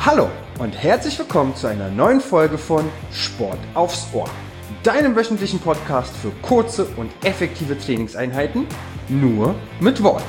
Hallo und herzlich willkommen zu einer neuen Folge von Sport aufs Ohr, deinem wöchentlichen Podcast für kurze und effektive Trainingseinheiten, nur mit Worten.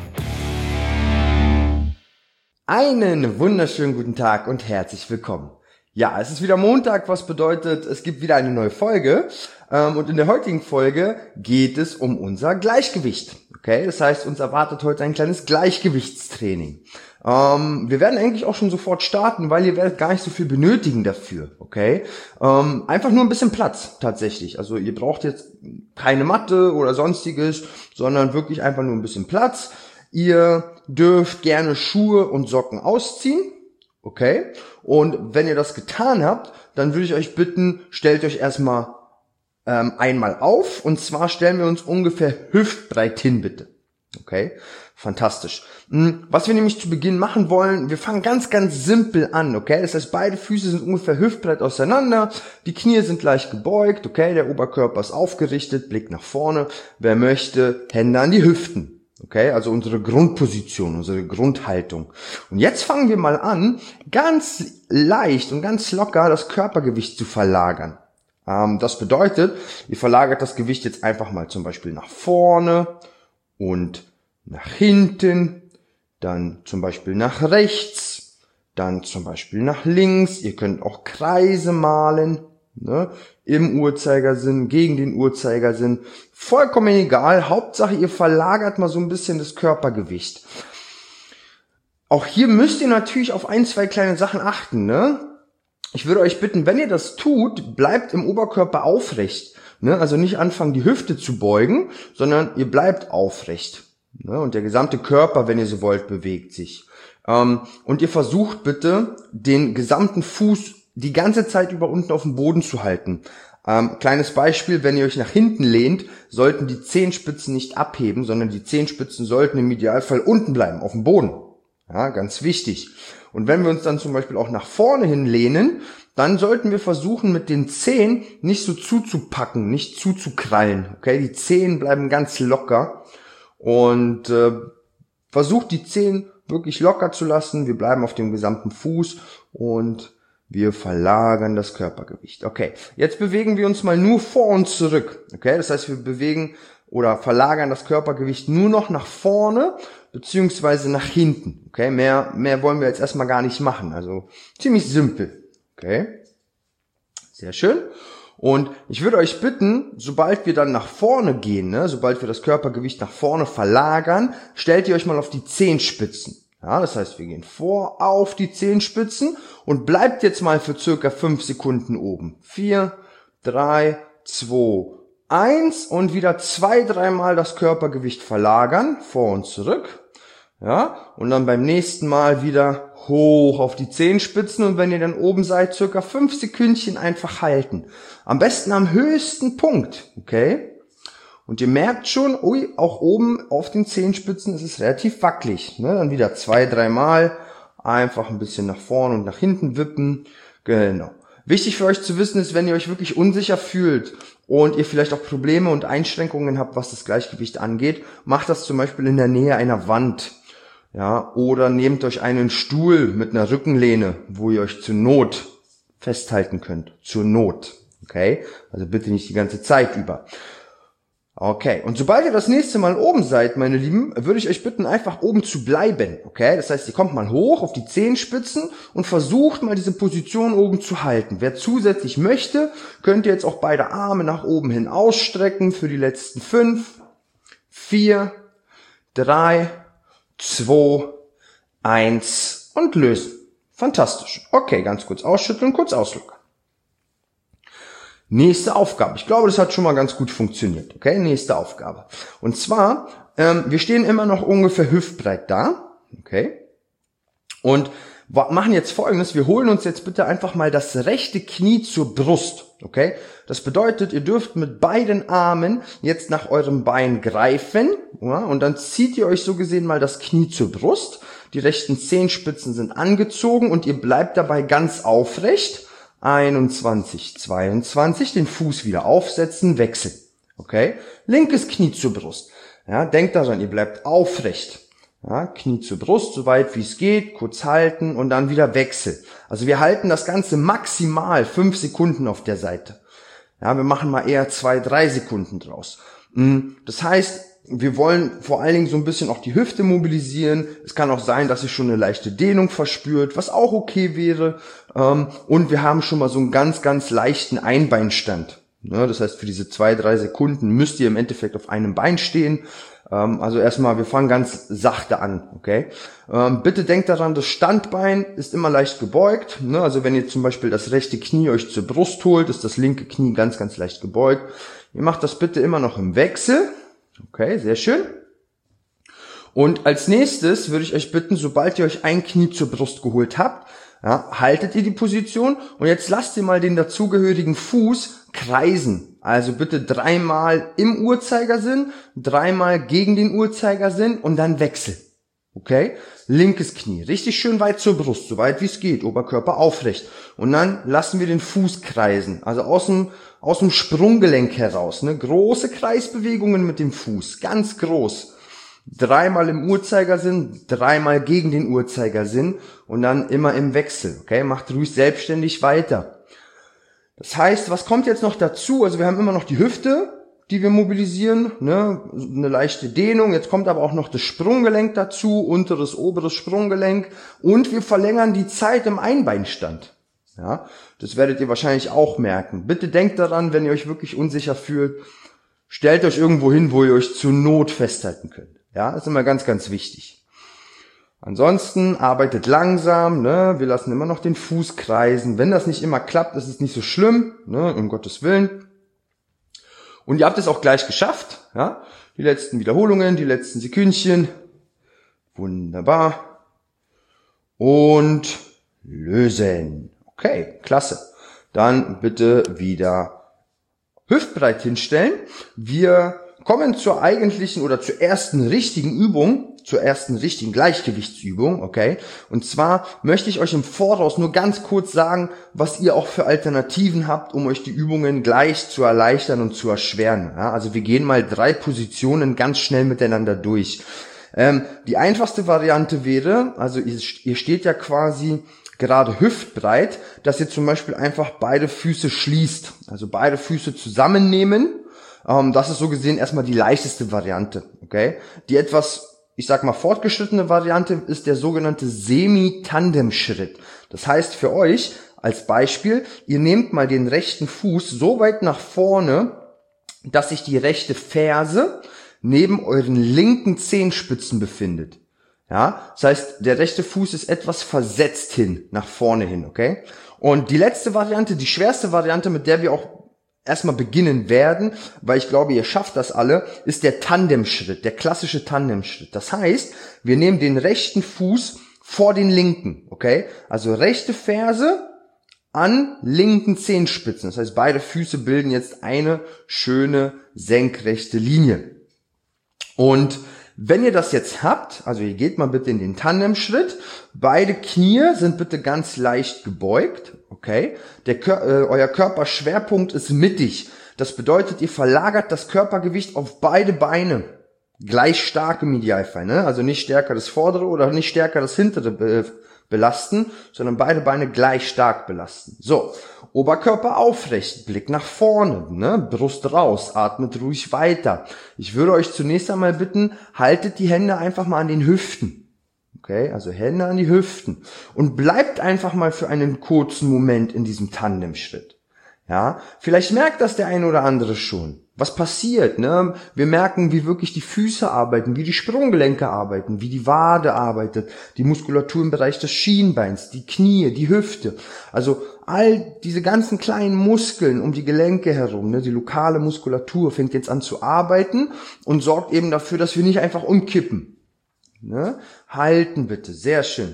Einen wunderschönen guten Tag und herzlich willkommen. Ja, es ist wieder Montag, was bedeutet, es gibt wieder eine neue Folge. Und in der heutigen Folge geht es um unser Gleichgewicht. Okay, das heißt, uns erwartet heute ein kleines Gleichgewichtstraining. Wir werden eigentlich auch schon sofort starten, weil ihr werdet gar nicht so viel benötigen dafür. Okay, einfach nur ein bisschen Platz tatsächlich. Also ihr braucht jetzt keine Matte oder sonstiges, sondern wirklich einfach nur ein bisschen Platz. Ihr dürft gerne Schuhe und Socken ausziehen. Okay, und wenn ihr das getan habt, dann würde ich euch bitten, stellt euch erstmal einmal auf, und zwar stellen wir uns ungefähr hüftbreit hin, bitte. Okay, fantastisch. Was wir nämlich zu Beginn machen wollen, wir fangen ganz, ganz simpel an, okay? Das heißt, beide Füße sind ungefähr hüftbreit auseinander, die Knie sind leicht gebeugt, okay? Der Oberkörper ist aufgerichtet, Blick nach vorne. Wer möchte, Hände an die Hüften. Okay, also unsere Grundposition, unsere Grundhaltung. Und jetzt fangen wir mal an, ganz leicht und ganz locker das Körpergewicht zu verlagern. Das bedeutet, ihr verlagert das Gewicht jetzt einfach mal zum Beispiel nach vorne und nach hinten, dann zum Beispiel nach rechts, dann zum Beispiel nach links. Ihr könnt auch Kreise malen, ne? Im Uhrzeigersinn, gegen den Uhrzeigersinn. Vollkommen egal. Hauptsache, ihr verlagert mal so ein bisschen das Körpergewicht. Auch hier müsst ihr natürlich auf ein, zwei kleine Sachen achten, ne? Ich würde euch bitten, wenn ihr das tut, bleibt im Oberkörper aufrecht. Ne? Also nicht anfangen, die Hüfte zu beugen, sondern ihr bleibt aufrecht. Ne? Und der gesamte Körper, wenn ihr so wollt, bewegt sich. Und ihr versucht bitte, den gesamten Fuß die ganze Zeit über unten auf dem Boden zu halten. Kleines Beispiel, wenn ihr euch nach hinten lehnt, sollten die Zehenspitzen nicht abheben, sondern die Zehenspitzen sollten im Idealfall unten bleiben, auf dem Boden. Ja, ganz wichtig. Und wenn wir uns dann zum Beispiel auch nach vorne hin lehnen, dann sollten wir versuchen, mit den Zehen nicht so zuzupacken, nicht zuzukrallen. Okay, die Zehen bleiben ganz locker und versucht die Zehen wirklich locker zu lassen. Wir bleiben auf dem gesamten Fuß und wir verlagern das Körpergewicht. Okay, jetzt bewegen wir uns mal nur vor und zurück. Okay, das heißt, wir bewegen oder verlagern das Körpergewicht nur noch nach vorne beziehungsweise nach hinten. Okay, mehr wollen wir jetzt erstmal gar nicht machen. Also ziemlich simpel. Okay, sehr schön. Und ich würde euch bitten, sobald wir dann nach vorne gehen, ne, sobald wir das Körpergewicht nach vorne verlagern, stellt ihr euch mal auf die Zehenspitzen. Ja, das heißt, wir gehen vor auf die Zehenspitzen und bleibt jetzt mal für circa 5 Sekunden oben. 4, 3, 2, 1 und wieder 2-3 Mal das Körpergewicht verlagern, vor und zurück. Ja, und dann beim nächsten Mal wieder hoch auf die Zehenspitzen, und wenn ihr dann oben seid, circa 5 Sekündchen einfach halten. Am besten am höchsten Punkt, okay? Und ihr merkt schon, ui, auch oben auf den Zehenspitzen ist es relativ wackelig. Ne? Dann wieder 2-3 Mal einfach ein bisschen nach vorne und nach hinten wippen. Genau. Wichtig für euch zu wissen ist, wenn ihr euch wirklich unsicher fühlt und ihr vielleicht auch Probleme und Einschränkungen habt, was das Gleichgewicht angeht, macht das zum Beispiel in der Nähe einer Wand. Ja, oder nehmt euch einen Stuhl mit einer Rückenlehne, wo ihr euch zur Not festhalten könnt. Zur Not. Okay? Also bitte nicht die ganze Zeit über. Okay, und sobald ihr das nächste Mal oben seid, meine Lieben, würde ich euch bitten, einfach oben zu bleiben, okay? Das heißt, ihr kommt mal hoch auf die Zehenspitzen und versucht mal diese Position oben zu halten. Wer zusätzlich möchte, könnt ihr jetzt auch beide Arme nach oben hin ausstrecken für die letzten 5, 4, 3, 2, 1 und lösen. Fantastisch. Okay, ganz kurz ausschütteln, kurz auslockern. Nächste Aufgabe. Ich glaube, das hat schon mal ganz gut funktioniert. Okay, nächste Aufgabe. Und zwar, wir stehen immer noch ungefähr hüftbreit da. Okay. Und machen jetzt Folgendes. Wir holen uns jetzt bitte einfach mal das rechte Knie zur Brust. Okay. Das bedeutet, ihr dürft mit beiden Armen jetzt nach eurem Bein greifen. Ja, und dann zieht ihr euch so gesehen mal das Knie zur Brust. Die rechten Zehenspitzen sind angezogen und ihr bleibt dabei ganz aufrecht. 21, 22, den Fuß wieder aufsetzen, wechseln. Okay? Linkes Knie zur Brust. Ja, denkt daran, ihr bleibt aufrecht. Ja, Knie zur Brust, so weit wie es geht, kurz halten und dann wieder Wechsel. Also wir halten das Ganze maximal 5 Sekunden auf der Seite. Ja, wir machen mal eher 2, 3 Sekunden draus. Das heißt, wir wollen vor allen Dingen so ein bisschen auch die Hüfte mobilisieren. Es kann auch sein, dass ihr schon eine leichte Dehnung verspürt, was auch okay wäre. Und wir haben schon mal so einen ganz, ganz leichten Einbeinstand. Das heißt, für diese 2, 3 Sekunden müsst ihr im Endeffekt auf einem Bein stehen. Also erstmal, wir fangen ganz sachte an, okay? Bitte denkt daran, das Standbein ist immer leicht gebeugt. Also wenn ihr zum Beispiel das rechte Knie euch zur Brust holt, ist das linke Knie ganz, ganz leicht gebeugt. Ihr macht das bitte immer noch im Wechsel. Okay, sehr schön. Und als nächstes würde ich euch bitten, sobald ihr euch ein Knie zur Brust geholt habt, ja, haltet ihr die Position und jetzt lasst ihr mal den dazugehörigen Fuß kreisen. Also bitte 3-mal im Uhrzeigersinn, 3-mal gegen den Uhrzeigersinn und dann Wechsel. Okay? Linkes Knie, richtig schön weit zur Brust, so weit wie es geht, Oberkörper aufrecht. Und dann lassen wir den Fuß kreisen, also aus dem Sprunggelenk heraus. Große Kreisbewegungen mit dem Fuß, ganz groß. 3-mal im Uhrzeigersinn, 3-mal gegen den Uhrzeigersinn und dann immer im Wechsel. Okay? Macht ruhig selbstständig weiter. Das heißt, was kommt jetzt noch dazu? Also wir haben immer noch die Hüfte, die wir mobilisieren, eine leichte Dehnung. Jetzt kommt aber auch noch das Sprunggelenk dazu, unteres, oberes Sprunggelenk. Und wir verlängern die Zeit im Einbeinstand. Ja, das werdet ihr wahrscheinlich auch merken. Bitte denkt daran, wenn ihr euch wirklich unsicher fühlt, stellt euch irgendwo hin, wo ihr euch zur Not festhalten könnt. Ja, das ist immer ganz, ganz wichtig. Ansonsten arbeitet langsam, wir lassen immer noch den Fuß kreisen. Wenn das nicht immer klappt, ist es nicht so schlimm, um Gottes Willen. Und ihr habt es auch gleich geschafft, ja? Die letzten Wiederholungen, die letzten Sekündchen. Wunderbar. Und lösen. Okay, klasse. Dann bitte wieder hüftbreit hinstellen. Wir kommen zur eigentlichen oder zur ersten richtigen Übung, zur ersten richtigen Gleichgewichtsübung, okay? Und zwar möchte ich euch im Voraus nur ganz kurz sagen, was ihr auch für Alternativen habt, um euch die Übungen gleich zu erleichtern und zu erschweren. Ja, also wir gehen mal 3 Positionen ganz schnell miteinander durch. Die einfachste Variante wäre, also ihr steht ja quasi gerade hüftbreit, dass ihr zum Beispiel einfach beide Füße schließt, also beide Füße zusammennehmen. Das ist so gesehen erstmal die leichteste Variante, okay? Die etwas, ich sag mal, fortgeschrittene Variante ist der sogenannte Semi-Tandem-Schritt. Das heißt für euch, als Beispiel, ihr nehmt mal den rechten Fuß so weit nach vorne, dass sich die rechte Ferse neben euren linken Zehenspitzen befindet. Ja, das heißt, der rechte Fuß ist etwas versetzt hin, nach vorne hin, okay? Und die letzte Variante, die schwerste Variante, mit der wir auch erstmal beginnen werden, weil ich glaube, ihr schafft das alle, ist der Tandemschritt, der klassische Tandemschritt. Das heißt, wir nehmen den rechten Fuß vor den linken, okay? Also rechte Ferse an linken Zehenspitzen. Das heißt, beide Füße bilden jetzt eine schöne senkrechte Linie. Und wenn ihr das jetzt habt, also ihr geht mal bitte in den Tandemschritt, beide Knie sind bitte ganz leicht gebeugt, okay? Euer Körperschwerpunkt ist mittig. Das bedeutet, ihr verlagert das Körpergewicht auf beide Beine. Gleich stark im Idealfall, ne? Also nicht stärker das vordere oder nicht stärker das hintere belasten, sondern beide Beine gleich stark belasten. So, Oberkörper aufrecht, Blick nach vorne, ne? Brust raus, atmet ruhig weiter. Ich würde euch zunächst einmal bitten, haltet die Hände einfach mal an den Hüften. Okay, also Hände an die Hüften. Und bleibt einfach mal für einen kurzen Moment in diesem Tandemschritt. Ja, vielleicht merkt das der eine oder andere schon. Was passiert, ne? Wir merken, wie wirklich die Füße arbeiten, wie die Sprunggelenke arbeiten, wie die Wade arbeitet, die Muskulatur im Bereich des Schienbeins, die Knie, die Hüfte. Also all diese ganzen kleinen Muskeln um die Gelenke herum, ne? Die lokale Muskulatur fängt jetzt an zu arbeiten und sorgt eben dafür, dass wir nicht einfach umkippen. Ne? Halten bitte, sehr schön.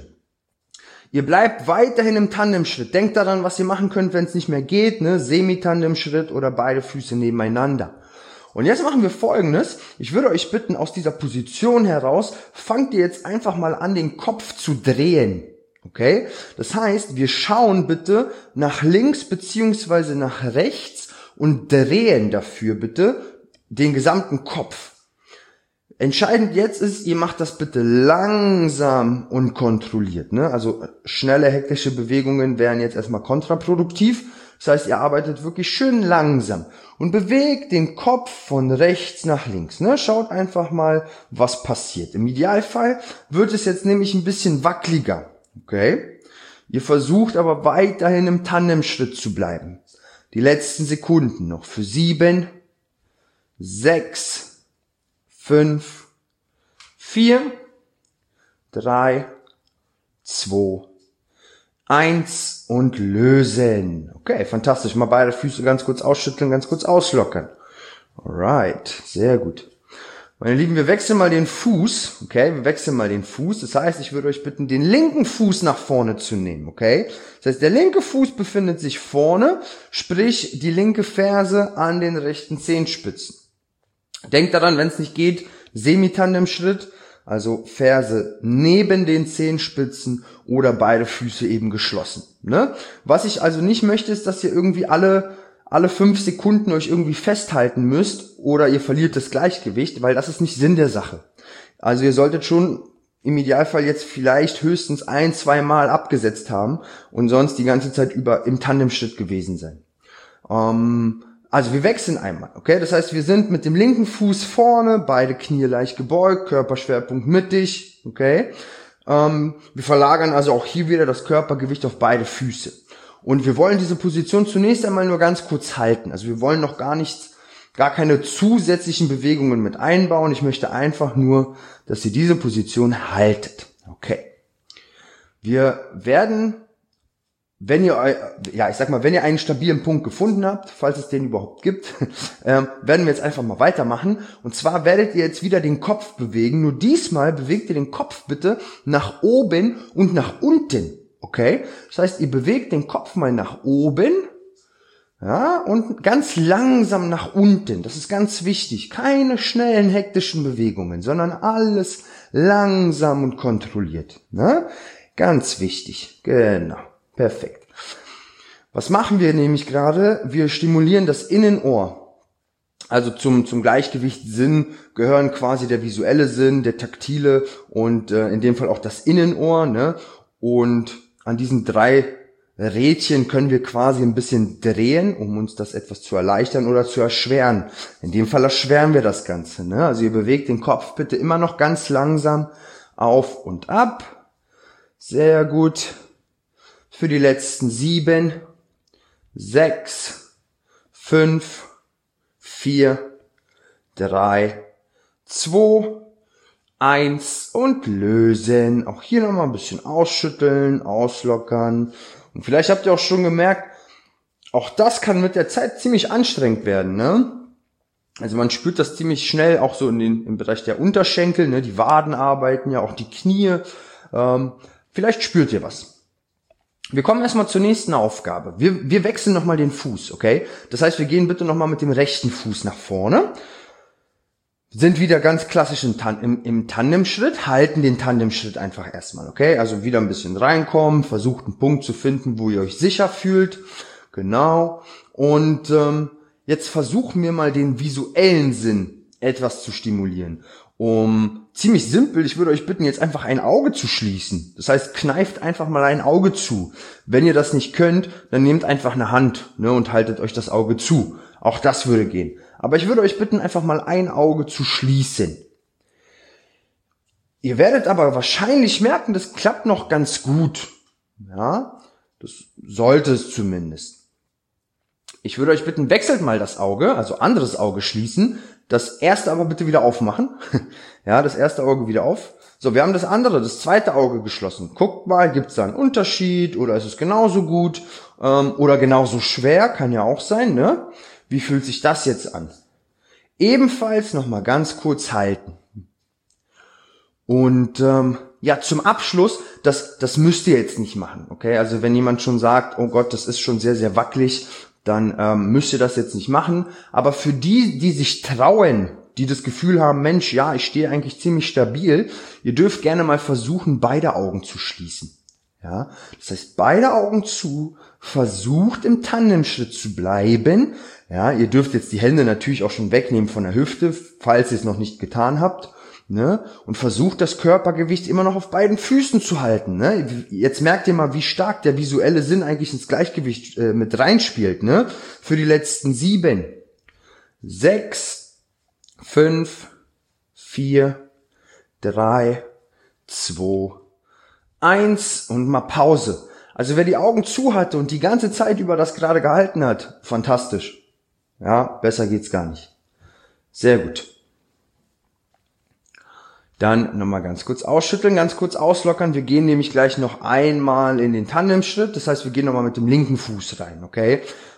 Ihr bleibt weiterhin im Tandemschritt. Denkt daran, was ihr machen könnt, wenn es nicht mehr geht, ne? Semi-Tandemschritt oder beide Füße nebeneinander. Und jetzt machen wir Folgendes. Ich würde euch bitten, aus dieser Position heraus, fangt ihr jetzt einfach mal an, den Kopf zu drehen. Okay? Das heißt, wir schauen bitte nach links beziehungsweise nach rechts und drehen dafür bitte den gesamten Kopf. Entscheidend jetzt ist, ihr macht das bitte langsam und kontrolliert, ne? Also schnelle, hektische Bewegungen wären jetzt erstmal kontraproduktiv. Das heißt, ihr arbeitet wirklich schön langsam und bewegt den Kopf von rechts nach links, ne? Schaut einfach mal, was passiert. Im Idealfall wird es jetzt nämlich ein bisschen wackeliger, okay? Ihr versucht aber weiterhin im Tandemschritt zu bleiben. Die letzten Sekunden noch für 7, 6, 5, 4, 3, 2, 1 und lösen. Okay, fantastisch. Mal beide Füße ganz kurz ausschütteln, ganz kurz auslockern. Alright, sehr gut. Meine Lieben, wir wechseln mal den Fuß, okay? Wir wechseln mal den Fuß. Das heißt, ich würde euch bitten, den linken Fuß nach vorne zu nehmen, okay? Das heißt, der linke Fuß befindet sich vorne, sprich die linke Ferse an den rechten Zehenspitzen. Denkt daran, wenn es nicht geht, Semitandemschritt, also Ferse neben den Zehenspitzen oder beide Füße eben geschlossen, ne? Was ich also nicht möchte, ist, dass ihr irgendwie alle 5 Sekunden euch irgendwie festhalten müsst oder ihr verliert das Gleichgewicht, weil das ist nicht Sinn der Sache. Also ihr solltet schon im Idealfall jetzt vielleicht höchstens 1-2 Mal abgesetzt haben und sonst die ganze Zeit über im Tandemschritt gewesen sein. Also wir wechseln einmal, okay? Das heißt, wir sind mit dem linken Fuß vorne, beide Knie leicht gebeugt, Körperschwerpunkt mittig, okay? Wir verlagern also auch hier wieder das Körpergewicht auf beide Füße. Und wir wollen diese Position zunächst einmal nur ganz kurz halten. Also wir wollen noch gar keine zusätzlichen Bewegungen mit einbauen. Ich möchte einfach nur, dass ihr diese Position haltet. Okay. Wir werden, wenn ihr einen stabilen Punkt gefunden habt, falls es den überhaupt gibt, werden wir jetzt einfach mal weitermachen. Und zwar werdet ihr jetzt wieder den Kopf bewegen. Nur diesmal bewegt ihr den Kopf bitte nach oben und nach unten. Okay? Das heißt, ihr bewegt den Kopf mal nach oben, ja, und ganz langsam nach unten. Das ist ganz wichtig. Keine schnellen, hektischen Bewegungen, sondern alles langsam und kontrolliert. Ne? Ganz wichtig. Genau. Perfekt. Was machen wir nämlich gerade? Wir stimulieren das Innenohr. Also zum Gleichgewichtssinn gehören quasi der visuelle Sinn, der taktile und in dem Fall auch das Innenohr. Ne? Und an diesen 3 Rädchen können wir quasi ein bisschen drehen, um uns das etwas zu erleichtern oder zu erschweren. In dem Fall erschweren wir das Ganze. Ne? Also ihr bewegt den Kopf bitte immer noch ganz langsam auf und ab. Sehr gut. Für die letzten 7, 6, 5, 4, 3, 2, 1 und lösen. Auch hier nochmal ein bisschen ausschütteln, auslockern. Und vielleicht habt ihr auch schon gemerkt, auch das kann mit der Zeit ziemlich anstrengend werden, ne? Also man spürt das ziemlich schnell auch so im Bereich der Unterschenkel, ne? Die Waden arbeiten ja, auch die Knie. Vielleicht spürt ihr was. Wir kommen erstmal zur nächsten Aufgabe. Wir wechseln nochmal den Fuß, okay? Das heißt, wir gehen bitte nochmal mit dem rechten Fuß nach vorne. Sind wieder ganz klassisch im Tandemschritt, halten den Tandemschritt einfach erstmal, okay? Also wieder ein bisschen reinkommen, versucht einen Punkt zu finden, wo ihr euch sicher fühlt. Genau. Und jetzt versuchen wir mal den visuellen Sinn etwas zu stimulieren. Ziemlich simpel, ich würde euch bitten, jetzt einfach ein Auge zu schließen. Das heißt, kneift einfach mal ein Auge zu. Wenn ihr das nicht könnt, dann nehmt einfach eine Hand, ne, und haltet euch das Auge zu. Auch das würde gehen. Aber ich würde euch bitten, einfach mal ein Auge zu schließen. Ihr werdet aber wahrscheinlich merken, das klappt noch ganz gut. Ja, das sollte es zumindest. Ich würde euch bitten, wechselt mal das Auge, also anderes Auge schließen. Das erste aber bitte wieder aufmachen. Ja, das erste Auge wieder auf. So, wir haben das zweite Auge geschlossen. Guckt mal, gibt es da einen Unterschied oder ist es genauso gut oder genauso schwer? Kann ja auch sein, ne? Wie fühlt sich das jetzt an? Ebenfalls nochmal ganz kurz halten. Und zum Abschluss, das müsst ihr jetzt nicht machen, okay? Also wenn jemand schon sagt, oh Gott, das ist schon sehr, sehr wackelig, dann müsst ihr das jetzt nicht machen. Aber für die sich trauen, die das Gefühl haben, Mensch, ja, ich stehe eigentlich ziemlich stabil, ihr dürft gerne mal versuchen, beide Augen zu schließen. Ja, das heißt, beide Augen zu, versucht im Tandemschritt zu bleiben. Ja, ihr dürft jetzt die Hände natürlich auch schon wegnehmen von der Hüfte, falls ihr es noch nicht getan habt. ne? Und versucht das Körpergewicht immer noch auf beiden Füßen zu halten, ne? Jetzt merkt ihr mal, wie stark der visuelle Sinn eigentlich ins Gleichgewicht mit reinspielt, ne? Für die letzten 7, 6, 5, 4, 3, 2, 1 und mal Pause. Also wer die Augen zu hatte und die ganze Zeit über das gerade gehalten hat, fantastisch. Ja, besser geht's gar nicht. Sehr gut. Dann nochmal ganz kurz ausschütteln, ganz kurz auslockern. Wir gehen nämlich gleich noch einmal in den Tandemschritt. Das heißt, wir gehen nochmal mit dem linken Fuß rein, okay?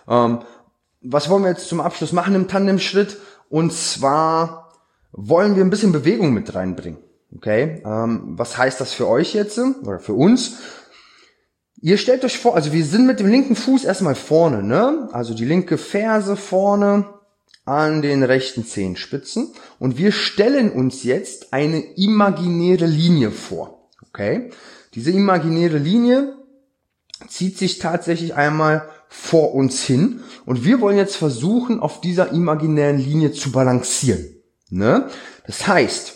Was wollen wir jetzt zum Abschluss machen im Tandemschritt? Und zwar wollen wir ein bisschen Bewegung mit reinbringen, okay? Was heißt das für euch jetzt oder für uns? Ihr stellt euch vor, also wir sind mit dem linken Fuß erstmal vorne, ne? Also die linke Ferse vorne an den rechten Zehenspitzen und wir stellen uns jetzt eine imaginäre Linie vor, okay? Diese imaginäre Linie zieht sich tatsächlich einmal vor uns hin und wir wollen jetzt versuchen, auf dieser imaginären Linie zu balancieren, ne? Das heißt,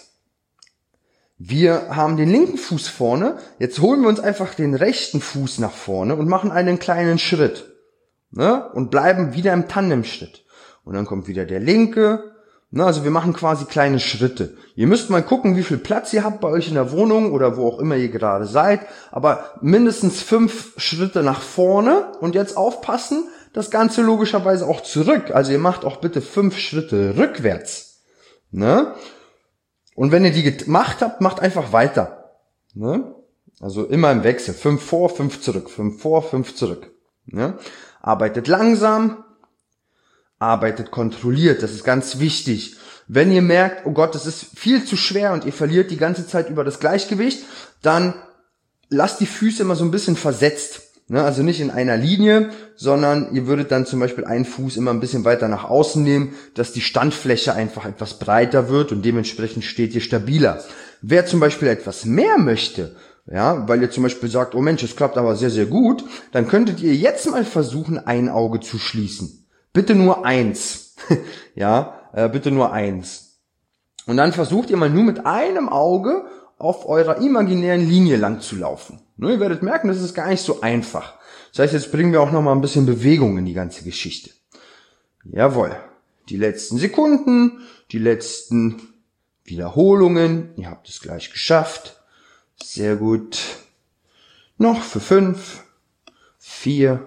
wir haben den linken Fuß vorne, jetzt holen wir uns einfach den rechten Fuß nach vorne und machen einen kleinen Schritt, ne? Und bleiben wieder im Tandemschritt. Und dann kommt wieder der linke, ne? Also wir machen quasi kleine Schritte. Ihr müsst mal gucken, wie viel Platz ihr habt bei euch in der Wohnung oder wo auch immer ihr gerade seid, aber mindestens 5 Schritte nach vorne und jetzt aufpassen, das Ganze logischerweise auch zurück. Also ihr macht auch bitte 5 Schritte rückwärts, ne? Und wenn ihr die gemacht habt, macht einfach weiter, ne? Also immer im Wechsel, 5 vor, 5 zurück, 5 vor, 5 zurück, ne? Arbeitet langsam, arbeitet kontrolliert, das ist ganz wichtig. Wenn ihr merkt, oh Gott, das ist viel zu schwer und ihr verliert die ganze Zeit über das Gleichgewicht, dann lasst die Füße immer so ein bisschen versetzt. Ne? Also nicht in einer Linie, sondern ihr würdet dann zum Beispiel einen Fuß immer ein bisschen weiter nach außen nehmen, dass die Standfläche einfach etwas breiter wird und dementsprechend steht ihr stabiler. Wer zum Beispiel etwas mehr möchte, ja, weil ihr zum Beispiel sagt, oh Mensch, es klappt aber sehr, sehr gut, dann könntet ihr jetzt mal versuchen, ein Auge zu schließen. Bitte nur 1. Ja, bitte nur 1. Und dann versucht ihr mal nur mit einem Auge auf eurer imaginären Linie lang zu laufen. Ihr werdet merken, das ist gar nicht so einfach. Das heißt, jetzt bringen wir auch noch mal ein bisschen Bewegung in die ganze Geschichte. Jawohl. Die letzten Sekunden, die letzten Wiederholungen. Ihr habt es gleich geschafft. Sehr gut. Noch für 5, 4,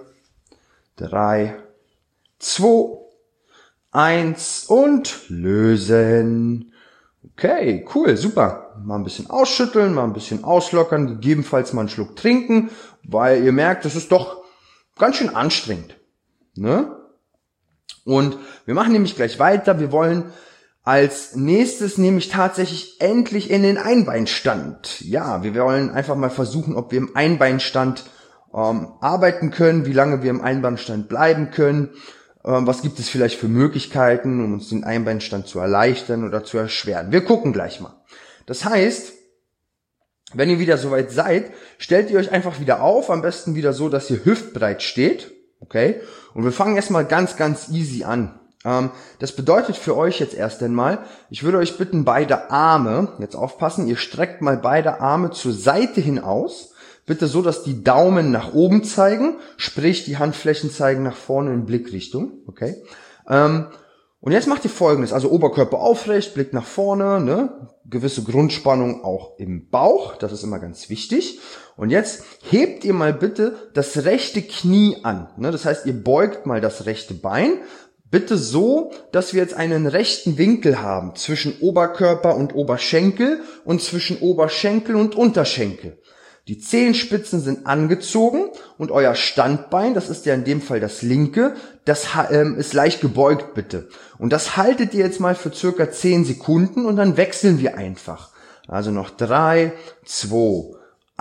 3, 2, 1 und lösen. Okay, cool, super. Mal ein bisschen ausschütteln, mal ein bisschen auslockern, gegebenenfalls mal einen Schluck trinken, weil ihr merkt, das ist doch ganz schön anstrengend, ne? Und wir machen nämlich gleich weiter. Wir wollen als nächstes nämlich tatsächlich endlich in den Einbeinstand. Ja, wir wollen einfach mal versuchen, ob wir im Einbeinstand arbeiten können, wie lange wir im Einbeinstand bleiben können. Was gibt es vielleicht für Möglichkeiten, um uns den Einbeinstand zu erleichtern oder zu erschweren? Wir gucken gleich mal. Das heißt, wenn ihr wieder soweit seid, stellt ihr euch einfach wieder auf, am besten wieder so, dass ihr hüftbreit steht, okay? Und wir fangen erstmal ganz, ganz easy an. Das bedeutet für euch jetzt erst einmal, ich würde euch bitten, beide Arme, jetzt aufpassen, ihr streckt mal beide Arme zur Seite hin aus, bitte so, dass die Daumen nach oben zeigen, sprich die Handflächen zeigen nach vorne in Blickrichtung, okay? Und jetzt macht ihr Folgendes, also Oberkörper aufrecht, Blick nach vorne, ne? Gewisse Grundspannung auch im Bauch, das ist immer ganz wichtig. Und jetzt hebt ihr mal bitte das rechte Knie an, ne? Das heißt, ihr beugt mal das rechte Bein, bitte so, dass wir jetzt einen rechten Winkel haben zwischen Oberkörper und Oberschenkel und zwischen Oberschenkel und Unterschenkel. Die Zehenspitzen sind angezogen und euer Standbein, das ist ja in dem Fall das linke, das ist leicht gebeugt bitte. Und das haltet ihr jetzt mal für circa 10 Sekunden und dann wechseln wir einfach. Also noch 3, 2,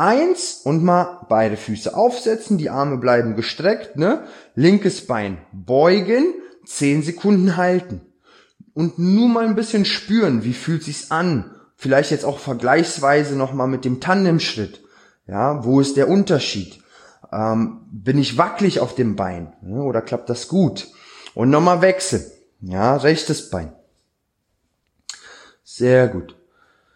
1 und mal beide Füße aufsetzen, die Arme bleiben gestreckt, ne? Linkes Bein beugen, 10 Sekunden halten. Und nur mal ein bisschen spüren, wie fühlt sich's an? Vielleicht jetzt auch vergleichsweise nochmal mit dem Tandemschritt. Ja, wo ist der Unterschied? Bin ich wackelig auf dem Bein? Ja, oder klappt das gut? Und nochmal wechseln. Ja, rechtes Bein. Sehr gut.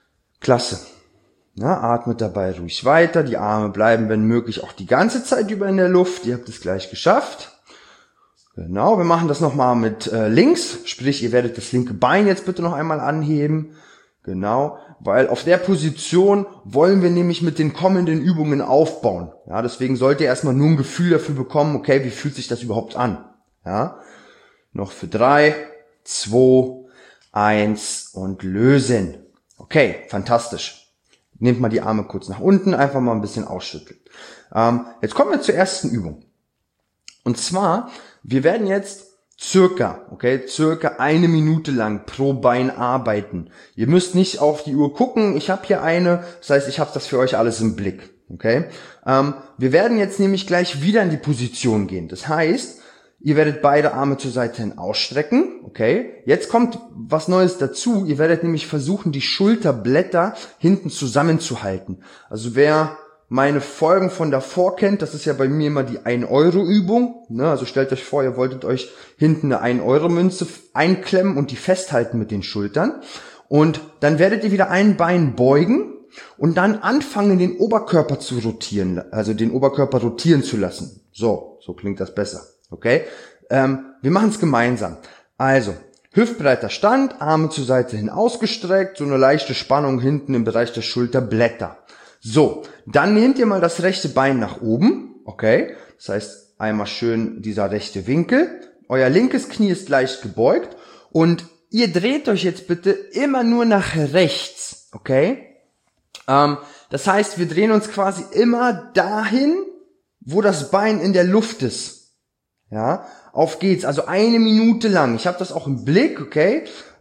Klasse. Ja, atmet dabei ruhig weiter. Die Arme bleiben, wenn möglich, auch die ganze Zeit über in der Luft. Ihr habt es gleich geschafft. Genau, wir machen das nochmal mit links. Sprich, ihr werdet das linke Bein jetzt bitte noch einmal anheben. Genau, weil auf der Position wollen wir nämlich mit den kommenden Übungen aufbauen. Ja, deswegen sollt ihr erstmal nur ein Gefühl dafür bekommen, okay, wie fühlt sich das überhaupt an? Ja, noch für 3, 2, 1 und lösen. Okay, fantastisch. Nehmt mal die Arme kurz nach unten, einfach mal ein bisschen ausschütteln. Jetzt kommen wir zur ersten Übung. Und zwar, wir werden jetzt circa 1 Minute lang pro Bein arbeiten. Ihr müsst nicht auf die Uhr gucken, ich habe hier eine, das heißt, ich habe das für euch alles im Blick. Okay? Wir werden jetzt nämlich gleich wieder in die Position gehen. Das heißt, ihr werdet beide Arme zur Seite hin ausstrecken. Okay? Jetzt kommt was Neues dazu. Ihr werdet nämlich versuchen, die Schulterblätter hinten zusammenzuhalten. Also wer meine Folgen von davor kennt, das ist ja bei mir immer die 1-Euro-Übung. Ne? Also stellt euch vor, ihr wolltet euch hinten eine 1-Euro-Münze einklemmen und die festhalten mit den Schultern. Und dann werdet ihr wieder ein Bein beugen und dann anfangen, den Oberkörper zu rotieren, also den Oberkörper rotieren zu lassen. So klingt das besser. Okay? Wir machen es gemeinsam. Also, hüftbreiter Stand, Arme zur Seite hin ausgestreckt, so eine leichte Spannung hinten im Bereich der Schulterblätter. So, dann nehmt ihr mal das rechte Bein nach oben, okay? Das heißt, einmal schön dieser rechte Winkel. Euer linkes Knie ist leicht gebeugt und ihr dreht euch jetzt bitte immer nur nach rechts, okay? Das heißt, wir drehen uns quasi immer dahin, wo das Bein in der Luft ist. Ja, auf geht's. Also 1 Minute lang. Ich habe das auch im Blick, okay?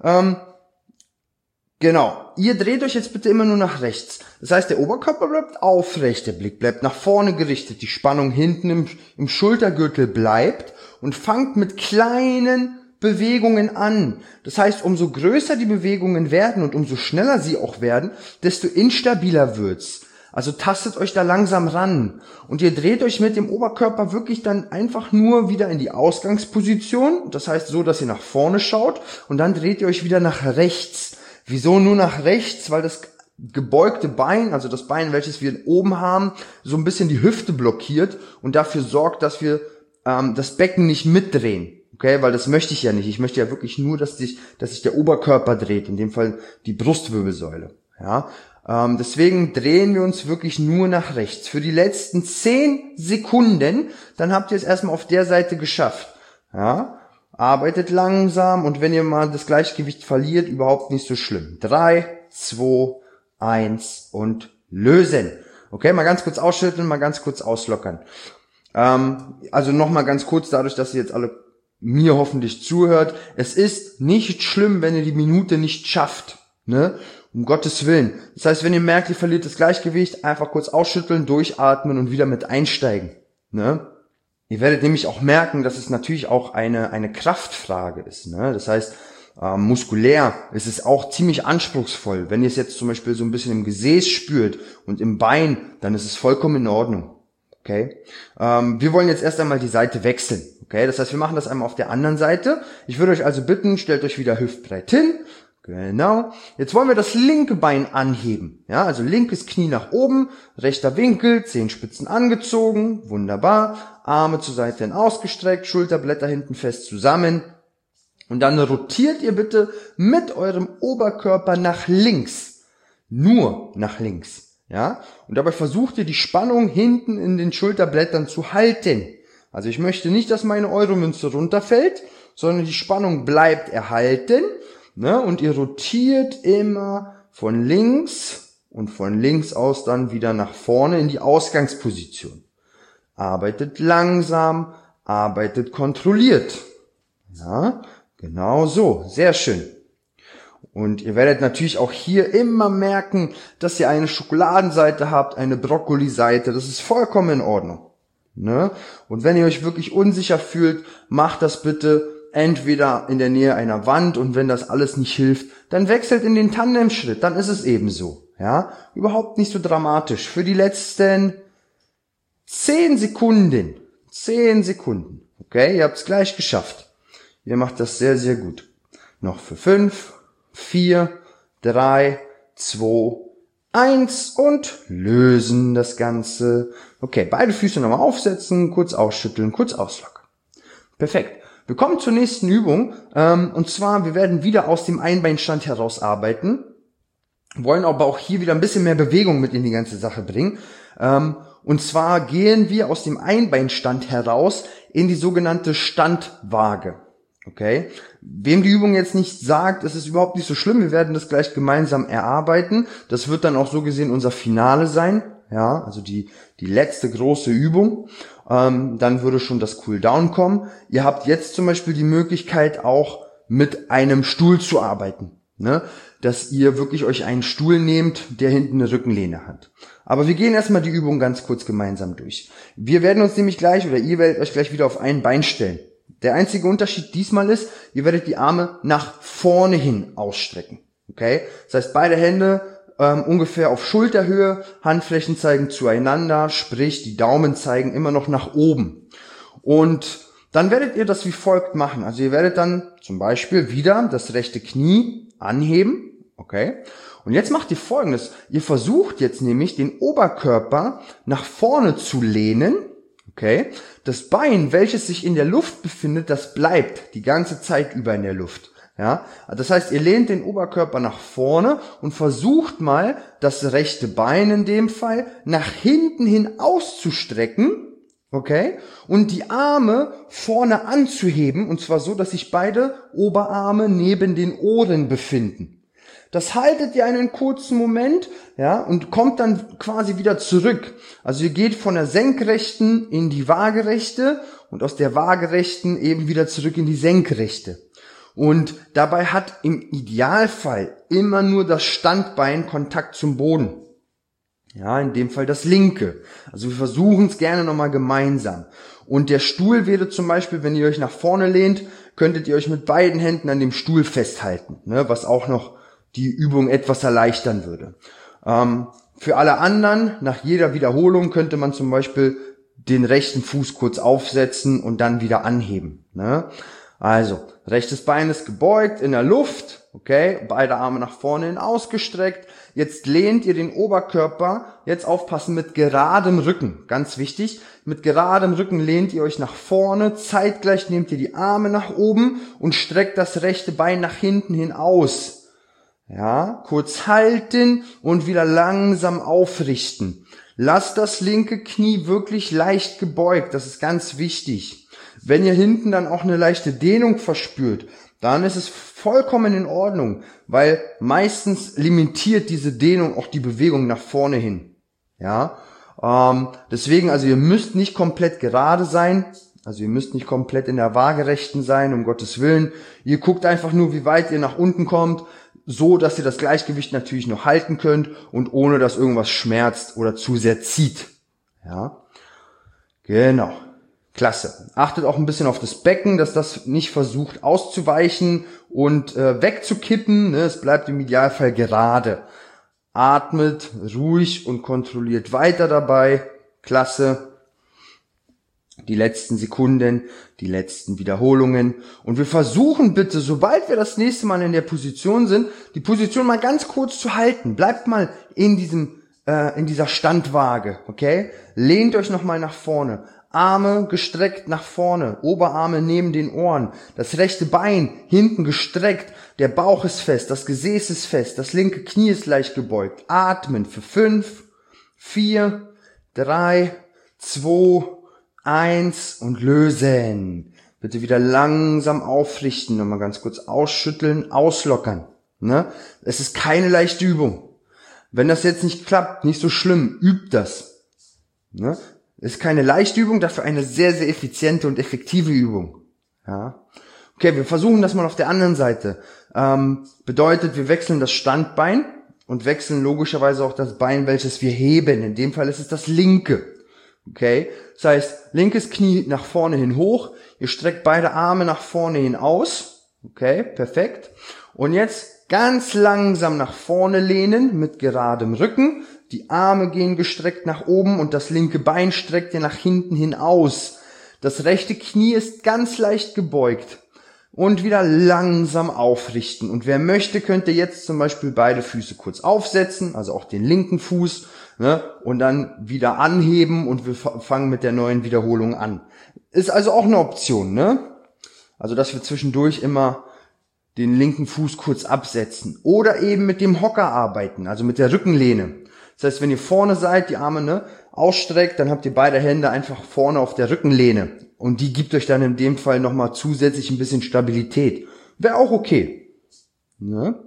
Genau. Ihr dreht euch jetzt bitte immer nur nach rechts. Das heißt, der Oberkörper bleibt aufrecht, der Blick bleibt nach vorne gerichtet, die Spannung hinten im Schultergürtel bleibt und fangt mit kleinen Bewegungen an. Das heißt, umso größer die Bewegungen werden und umso schneller sie auch werden, desto instabiler wird's. Also tastet euch da langsam ran und ihr dreht euch mit dem Oberkörper wirklich dann einfach nur wieder in die Ausgangsposition. Das heißt so, dass ihr nach vorne schaut und dann dreht ihr euch wieder nach rechts. Wieso nur nach rechts? Weil das gebeugte Bein, also das Bein, welches wir oben haben, so ein bisschen die Hüfte blockiert und dafür sorgt, dass wir das Becken nicht mitdrehen. Okay, weil das möchte ich ja nicht. Ich möchte ja wirklich nur, dass sich der Oberkörper dreht, in dem Fall die Brustwirbelsäule. Ja, deswegen drehen wir uns wirklich nur nach rechts. Für die letzten 10 Sekunden, dann habt ihr es erstmal auf der Seite geschafft. Ja, arbeitet langsam und wenn ihr mal das Gleichgewicht verliert, überhaupt nicht so schlimm. 3, 2, 1 und lösen. Okay, mal ganz kurz ausschütteln, mal ganz kurz auslockern. Also nochmal ganz kurz, dadurch, dass ihr jetzt alle mir hoffentlich zuhört. Es ist nicht schlimm, wenn ihr die Minute nicht schafft. Ne? Um Gottes Willen. Das heißt, wenn ihr merkt, ihr verliert das Gleichgewicht, einfach kurz ausschütteln, durchatmen und wieder mit einsteigen. Ne? Ihr werdet nämlich auch merken, dass es natürlich auch eine Kraftfrage ist. Ne? Das heißt, muskulär ist es auch ziemlich anspruchsvoll. Wenn ihr es jetzt zum Beispiel so ein bisschen im Gesäß spürt und im Bein, dann ist es vollkommen in Ordnung. Okay? Wir wollen jetzt erst einmal die Seite wechseln. Okay? Das heißt, wir machen das einmal auf der anderen Seite. Ich würde euch also bitten, stellt euch wieder hüftbreit hin. Genau. Jetzt wollen wir das linke Bein anheben. Ja, also linkes Knie nach oben, rechter Winkel, Zehenspitzen angezogen. Wunderbar. Arme zur Seite hin ausgestreckt, Schulterblätter hinten fest zusammen. Und dann rotiert ihr bitte mit eurem Oberkörper nach links. Nur nach links. Ja, und dabei versucht ihr die Spannung hinten in den Schulterblättern zu halten. Also ich möchte nicht, dass meine Euromünze runterfällt, sondern die Spannung bleibt erhalten. Ne? Und ihr rotiert immer von links und von links aus dann wieder nach vorne in die Ausgangsposition. Arbeitet langsam, arbeitet kontrolliert. Ja, genau so. Sehr schön. Und ihr werdet natürlich auch hier immer merken, dass ihr eine Schokoladenseite habt, eine Brokkoliseite. Das ist vollkommen in Ordnung. Ne? Und wenn ihr euch wirklich unsicher fühlt, macht das bitte entweder in der Nähe einer Wand und wenn das alles nicht hilft, dann wechselt in den Tandemschritt, dann ist es eben so. Ja? Überhaupt nicht so dramatisch. Für die letzten 10 Sekunden. 10 Sekunden. Okay, ihr habt es gleich geschafft. Ihr macht das sehr, sehr gut. Noch für 5, 4, 3, 2, 1 und lösen das Ganze. Okay, beide Füße nochmal aufsetzen, kurz ausschütteln, kurz auslockern. Perfekt. Wir kommen zur nächsten Übung, und zwar, wir werden wieder aus dem Einbeinstand heraus arbeiten, wollen aber auch hier wieder ein bisschen mehr Bewegung mit in die ganze Sache bringen. Und zwar gehen wir aus dem Einbeinstand heraus in die sogenannte Standwaage. Okay? Wem die Übung jetzt nicht sagt, ist es überhaupt nicht so schlimm, wir werden das gleich gemeinsam erarbeiten. Das wird dann auch so gesehen unser Finale sein, ja, also die letzte große Übung. Dann würde schon das Cooldown kommen. Ihr habt jetzt zum Beispiel die Möglichkeit auch mit einem Stuhl zu arbeiten, ne? Dass ihr wirklich euch einen Stuhl nehmt, der hinten eine Rückenlehne hat. Aber wir gehen erstmal die Übung ganz kurz gemeinsam durch. Wir werden uns nämlich gleich, oder ihr werdet euch gleich wieder auf ein Bein stellen. Der einzige Unterschied diesmal ist, ihr werdet die Arme nach vorne hin ausstrecken. Okay? Das heißt, beide Hände ungefähr auf Schulterhöhe, Handflächen zeigen zueinander, sprich die Daumen zeigen immer noch nach oben. Und dann werdet ihr das wie folgt machen. Also ihr werdet dann zum Beispiel wieder das rechte Knie anheben, okay? Und jetzt macht ihr Folgendes. Ihr versucht jetzt nämlich den Oberkörper nach vorne zu lehnen, okay? Das Bein, welches sich in der Luft befindet, das bleibt die ganze Zeit über in der Luft. Ja, das heißt, ihr lehnt den Oberkörper nach vorne und versucht mal, das rechte Bein in dem Fall nach hinten hin auszustrecken, okay? Und die Arme vorne anzuheben, und zwar so, dass sich beide Oberarme neben den Ohren befinden. Das haltet ihr einen kurzen Moment, ja, und kommt dann quasi wieder zurück. Also ihr geht von der Senkrechten in die Waagerechte und aus der Waagerechten eben wieder zurück in die Senkrechte. Und dabei hat im Idealfall immer nur das Standbein Kontakt zum Boden. Ja, in dem Fall das linke. Also wir versuchen es gerne nochmal gemeinsam. Und der Stuhl wäre zum Beispiel, wenn ihr euch nach vorne lehnt, könntet ihr euch mit beiden Händen an dem Stuhl festhalten, ne, was auch noch die Übung etwas erleichtern würde. Für alle anderen, nach jeder Wiederholung könnte man zum Beispiel den rechten Fuß kurz aufsetzen und dann wieder anheben, ne? Also, rechtes Bein ist gebeugt in der Luft, okay, beide Arme nach vorne hin ausgestreckt. Jetzt lehnt ihr den Oberkörper, jetzt aufpassen, mit geradem Rücken, ganz wichtig, mit geradem Rücken lehnt ihr euch nach vorne, zeitgleich nehmt ihr die Arme nach oben und streckt das rechte Bein nach hinten hin aus. Ja, kurz halten und wieder langsam aufrichten. Lasst das linke Knie wirklich leicht gebeugt, das ist ganz wichtig. Wenn ihr hinten dann auch eine leichte Dehnung verspürt, dann ist es vollkommen in Ordnung, weil meistens limitiert diese Dehnung auch die Bewegung nach vorne hin. Ja, deswegen, also ihr müsst nicht komplett gerade sein, also ihr müsst nicht komplett in der Waagerechten sein, um Gottes Willen. Ihr guckt einfach nur, wie weit ihr nach unten kommt, so dass ihr das Gleichgewicht natürlich noch halten könnt und ohne dass irgendwas schmerzt oder zu sehr zieht. Ja, genau. Klasse. Achtet auch ein bisschen auf das Becken, dass das nicht versucht auszuweichen und wegzukippen, ne? Es bleibt im Idealfall gerade. Atmet ruhig und kontrolliert weiter dabei. Klasse. Die letzten Sekunden, die letzten Wiederholungen. Und wir versuchen bitte, sobald wir das nächste Mal in der Position sind, die Position mal ganz kurz zu halten. Bleibt mal in dieser Standwaage, okay? Lehnt euch nochmal nach vorne. Arme gestreckt nach vorne, Oberarme neben den Ohren, das rechte Bein hinten gestreckt, der Bauch ist fest, das Gesäß ist fest, das linke Knie ist leicht gebeugt. Atmen für 5, 4, 3, 2, 1 und lösen. Bitte wieder langsam aufrichten, nochmal ganz kurz ausschütteln, auslockern. Ne? Es ist keine leichte Übung. Wenn das jetzt nicht klappt, nicht so schlimm, übt das. Ne? Ist keine leichte Übung, dafür eine sehr, sehr effiziente und effektive Übung. Ja. Okay, wir versuchen das mal auf der anderen Seite. Bedeutet, wir wechseln das Standbein und wechseln logischerweise auch das Bein, welches wir heben. In dem Fall ist es das linke. Okay, das heißt, linkes Knie nach vorne hin hoch. Ihr streckt beide Arme nach vorne hin aus. Okay, perfekt. Und jetzt ganz langsam nach vorne lehnen mit geradem Rücken. Die Arme gehen gestreckt nach oben und das linke Bein streckt ihr nach hinten hin aus. Das rechte Knie ist ganz leicht gebeugt. und wieder langsam aufrichten. Und wer möchte, könnte jetzt zum Beispiel beide Füße kurz aufsetzen, also auch den linken Fuß, ne, und dann wieder anheben und wir fangen mit der neuen Wiederholung an. Ist also auch eine Option, ne? Also, dass wir zwischendurch immer den linken Fuß kurz absetzen oder eben mit dem Hocker arbeiten, also mit der Rückenlehne. Das heißt, wenn ihr vorne seid, die Arme, ne, ausstreckt, dann habt ihr beide Hände einfach vorne auf der Rückenlehne und die gibt euch dann in dem Fall nochmal zusätzlich ein bisschen Stabilität. Wäre auch okay. Ne?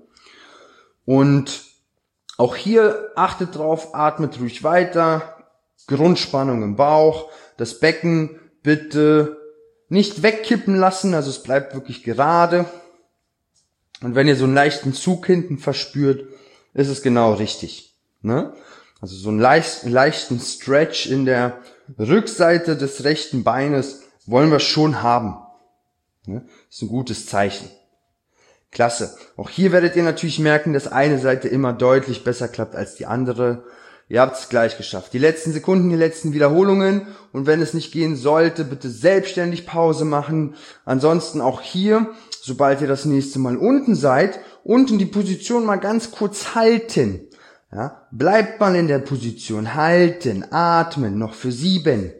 Und auch hier achtet drauf, atmet ruhig weiter, Grundspannung im Bauch, das Becken bitte nicht wegkippen lassen, also es bleibt wirklich gerade. Und wenn ihr so einen leichten Zug hinten verspürt, ist es genau richtig. Ne? Also so einen leichten Stretch in der Rückseite des rechten Beines wollen wir schon haben. Ne? Das ist ein gutes Zeichen. Klasse. Auch hier werdet ihr natürlich merken, dass eine Seite immer deutlich besser klappt als die andere. Ihr habt es gleich geschafft. Die letzten Sekunden, die letzten Wiederholungen. Und wenn es nicht gehen sollte, bitte selbstständig Pause machen. Ansonsten auch hier, sobald ihr das nächste Mal unten seid, unten die Position mal ganz kurz halten. Ja, bleibt mal in der Position, halten, atmen, noch für 7,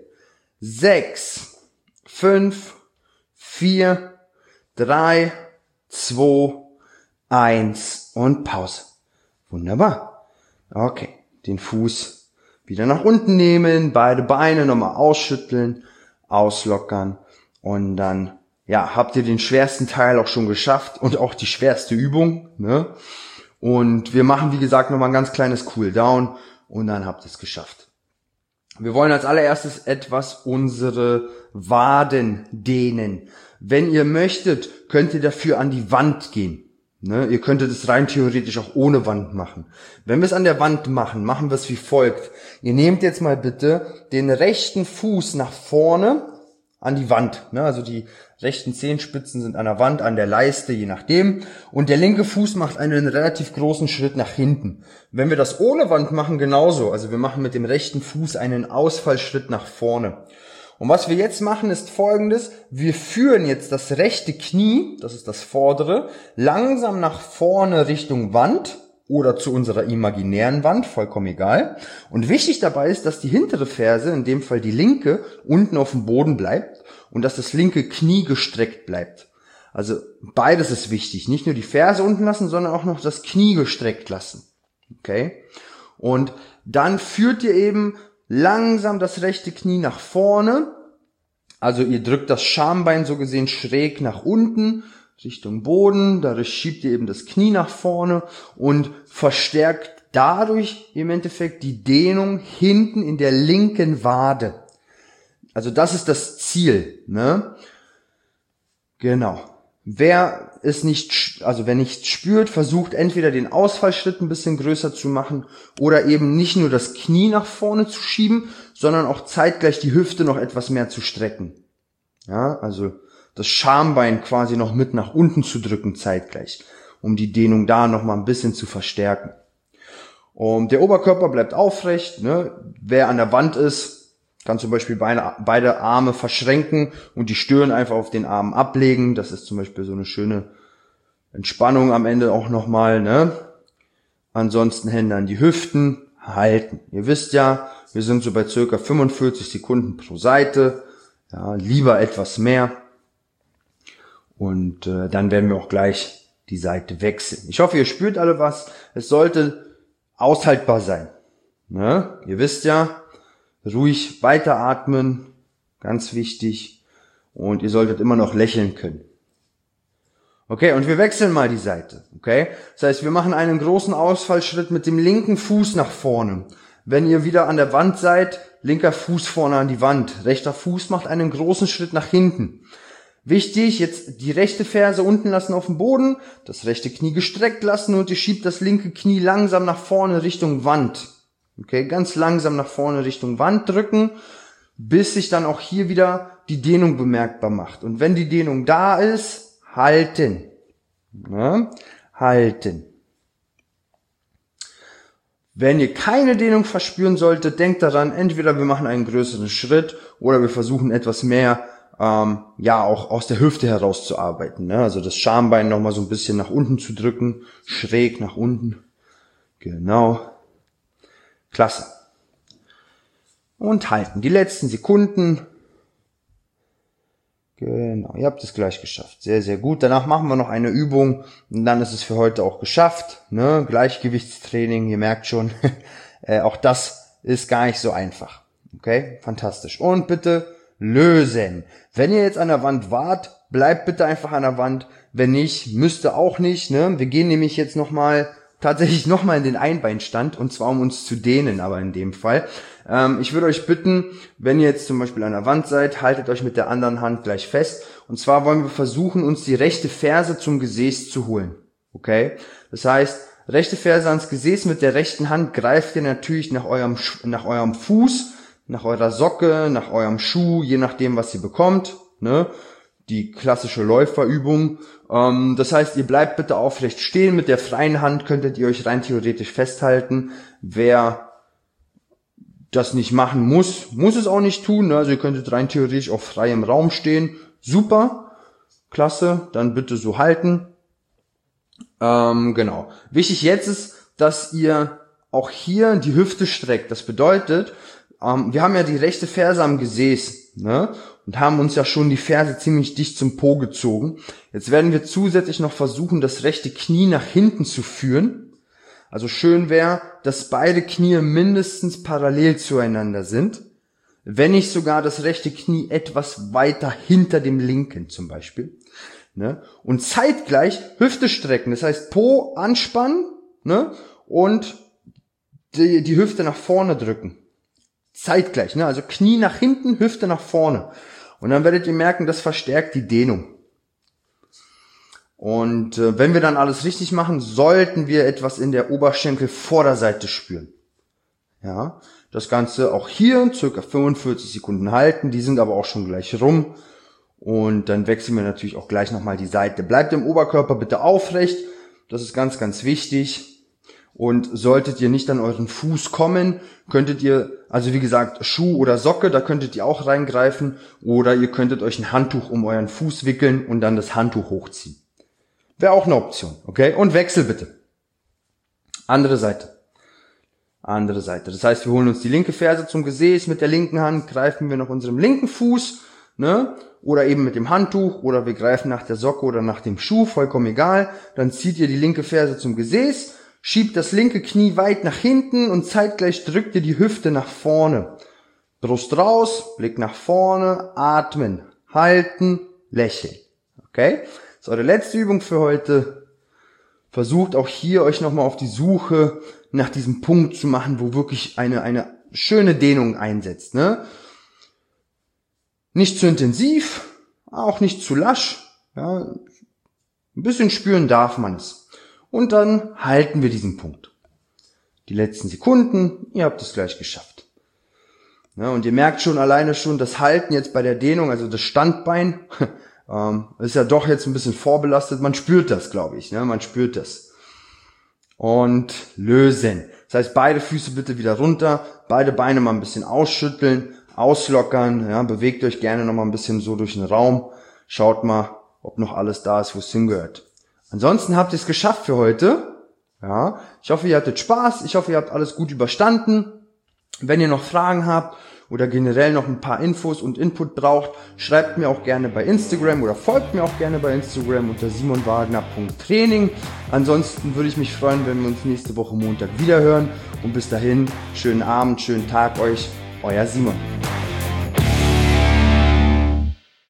6, 5, 4, 3, 2, 1 und Pause. Wunderbar. Okay, den Fuß wieder nach unten nehmen, beide Beine nochmal ausschütteln, auslockern und dann, ja, habt ihr den schwersten Teil auch schon geschafft und auch die schwerste Übung, ne? Und wir machen, wie gesagt, nochmal ein ganz kleines Cooldown und dann habt ihr es geschafft. Wir wollen als allererstes etwas unsere Waden dehnen. Wenn ihr möchtet, könnt ihr dafür an die Wand gehen. Ne? Ihr könntet es rein theoretisch auch ohne Wand machen. Wenn wir es an der Wand machen, machen wir es wie folgt. Ihr nehmt jetzt mal bitte den rechten Fuß nach vorne an die Wand. Ne? Also die rechten Zehenspitzen sind an der Wand, an der Leiste, je nachdem. Und der linke Fuß macht einen relativ großen Schritt nach hinten. Wenn wir das ohne Wand machen, genauso. Also wir machen mit dem rechten Fuß einen Ausfallschritt nach vorne. Und was wir jetzt machen, ist Folgendes. Wir führen jetzt das rechte Knie, das ist das vordere, langsam nach vorne Richtung Wand oder zu unserer imaginären Wand, vollkommen egal. Und wichtig dabei ist, dass die hintere Ferse, in dem Fall die linke, unten auf dem Boden bleibt und dass das linke Knie gestreckt bleibt. Also beides ist wichtig. Nicht nur die Ferse unten lassen, sondern auch noch das Knie gestreckt lassen. Okay? Und dann führt ihr eben langsam das rechte Knie nach vorne. Also ihr drückt das Schambein so gesehen schräg nach unten, Richtung Boden. Dadurch schiebt ihr eben das Knie nach vorne und verstärkt dadurch im Endeffekt die Dehnung hinten in der linken Wade. Also das ist das Ziel, ne? Genau. Wer nichts spürt, versucht entweder den Ausfallschritt ein bisschen größer zu machen oder eben nicht nur das Knie nach vorne zu schieben, sondern auch zeitgleich die Hüfte noch etwas mehr zu strecken. Ja, also das Schambein quasi noch mit nach unten zu drücken zeitgleich, um die Dehnung da noch mal ein bisschen zu verstärken. Und der Oberkörper bleibt aufrecht, ne? Wer an der Wand ist, kann zum Beispiel beide Arme verschränken und die Stirn einfach auf den Armen ablegen. Das ist zum Beispiel so eine schöne Entspannung am Ende auch nochmal, ne? Ansonsten Hände an die Hüften, halten. Ihr wisst ja, wir sind so bei circa 45 Sekunden pro Seite. Ja, lieber etwas mehr. Und dann werden wir auch gleich die Seite wechseln. Ich hoffe, ihr spürt alle was. Es sollte aushaltbar sein. Ne? Ihr wisst ja, ruhig weiteratmen, ganz wichtig. Und ihr solltet immer noch lächeln können. Okay, und wir wechseln mal die Seite. Okay, das heißt, wir machen einen großen Ausfallschritt mit dem linken Fuß nach vorne. Wenn ihr wieder an der Wand seid, linker Fuß vorne an die Wand. Rechter Fuß macht einen großen Schritt nach hinten. Wichtig, jetzt die rechte Ferse unten lassen auf dem Boden, das rechte Knie gestreckt lassen und ihr schiebt das linke Knie langsam nach vorne Richtung Wand. Okay, ganz langsam nach vorne Richtung Wand drücken, bis sich dann auch hier wieder die Dehnung bemerkbar macht. Und wenn die Dehnung da ist, halten. Ja, halten. Wenn ihr keine Dehnung verspüren solltet, denkt daran, entweder wir machen einen größeren Schritt oder wir versuchen etwas mehr ja, auch aus der Hüfte heraus zu arbeiten, ne? Also das Schambein nochmal so ein bisschen nach unten zu drücken, schräg nach unten. Genau. Klasse. Und halten die letzten Sekunden. Genau, ihr habt es gleich geschafft. Sehr, sehr gut. Danach machen wir noch eine Übung und dann ist es für heute auch geschafft. Ne? Gleichgewichtstraining, ihr merkt schon, auch das ist gar nicht so einfach. Okay, fantastisch. Und bitte lösen. Wenn ihr jetzt an der Wand wart, bleibt bitte einfach an der Wand. Wenn nicht, müsst ihr auch nicht. Ne? Wir gehen nämlich jetzt tatsächlich nochmal in den Einbeinstand und zwar um uns zu dehnen, aber in dem Fall. Ich würde euch bitten, wenn ihr jetzt zum Beispiel an der Wand seid, haltet euch mit der anderen Hand gleich fest. Und zwar wollen wir versuchen, uns die rechte Ferse zum Gesäß zu holen. Okay? Das heißt, rechte Ferse ans Gesäß, mit der rechten Hand greift ihr natürlich nach eurem Fuß, nach eurer Socke, nach eurem Schuh, je nachdem, was ihr bekommt. Ne? Die klassische Läuferübung. Das heißt, ihr bleibt bitte aufrecht stehen. Mit der freien Hand könntet ihr euch rein theoretisch festhalten. Wer das nicht machen muss es auch nicht tun. Also ihr könntet rein theoretisch auch frei im Raum stehen. Super, klasse, dann bitte so halten. Genau. Wichtig jetzt ist, dass ihr auch hier die Hüfte streckt. Das bedeutet, wir haben ja die rechte Ferse am Gesäß, ne? Und haben uns ja schon die Ferse ziemlich dicht zum Po gezogen. Jetzt werden wir zusätzlich noch versuchen, das rechte Knie nach hinten zu führen. Also schön wäre, dass beide Knie mindestens parallel zueinander sind. Wenn nicht sogar das rechte Knie etwas weiter hinter dem linken zum Beispiel. Ne? Und zeitgleich Hüfte strecken. Das heißt Po anspannen, ne? Und die Hüfte nach vorne drücken. Zeitgleich, ne? Also Knie nach hinten, Hüfte nach vorne. Und dann werdet ihr merken, das verstärkt die Dehnung. Und wenn wir dann alles richtig machen, sollten wir etwas in der Oberschenkelvorderseite spüren. Ja, das Ganze auch hier circa 45 Sekunden halten. Die sind aber auch schon gleich rum. Und dann wechseln wir natürlich auch gleich nochmal die Seite. Bleibt im Oberkörper bitte aufrecht. Das ist ganz, ganz wichtig. Und solltet ihr nicht an euren Fuß kommen, könntet ihr, also wie gesagt, Schuh oder Socke, da könntet ihr auch reingreifen. Oder ihr könntet euch ein Handtuch um euren Fuß wickeln und dann das Handtuch hochziehen. Wäre auch eine Option, okay? Und Wechsel bitte. Andere Seite. Andere Seite. Das heißt, wir holen uns die linke Ferse zum Gesäß. Mit der linken Hand greifen wir nach unserem linken Fuß, ne? Oder eben mit dem Handtuch. Oder wir greifen nach der Socke oder nach dem Schuh. Vollkommen egal. Dann zieht ihr die linke Ferse zum Gesäß. Schiebt das linke Knie weit nach hinten und zeitgleich drückt ihr die Hüfte nach vorne. Brust raus, Blick nach vorne, atmen, halten, lächeln. Okay? Das ist eure letzte Übung für heute. Versucht auch hier euch nochmal auf die Suche nach diesem Punkt zu machen, wo wirklich eine schöne Dehnung einsetzt. Ne? Nicht zu intensiv, auch nicht zu lasch. Ja? Ein bisschen spüren darf man es. Und dann halten wir diesen Punkt. Die letzten Sekunden, ihr habt es gleich geschafft. Ja, und ihr merkt schon alleine schon, das Halten jetzt bei der Dehnung, also das Standbein, ist ja doch jetzt ein bisschen vorbelastet. Man spürt das, glaube ich. Ne? Man spürt das. Und lösen. Das heißt, beide Füße bitte wieder runter, beide Beine mal ein bisschen ausschütteln, auslockern. Ja? Bewegt euch gerne noch mal ein bisschen so durch den Raum. Schaut mal, ob noch alles da ist, wo es hingehört. Ansonsten habt ihr es geschafft für heute. Ja, ich hoffe, ihr hattet Spaß. Ich hoffe, ihr habt alles gut überstanden. Wenn ihr noch Fragen habt oder generell noch ein paar Infos und Input braucht, schreibt mir auch gerne bei Instagram oder folgt mir auch gerne bei Instagram unter simonwagner.training. Ansonsten würde ich mich freuen, wenn wir uns nächste Woche Montag wiederhören. Und bis dahin, schönen Abend, schönen Tag euch. Euer Simon.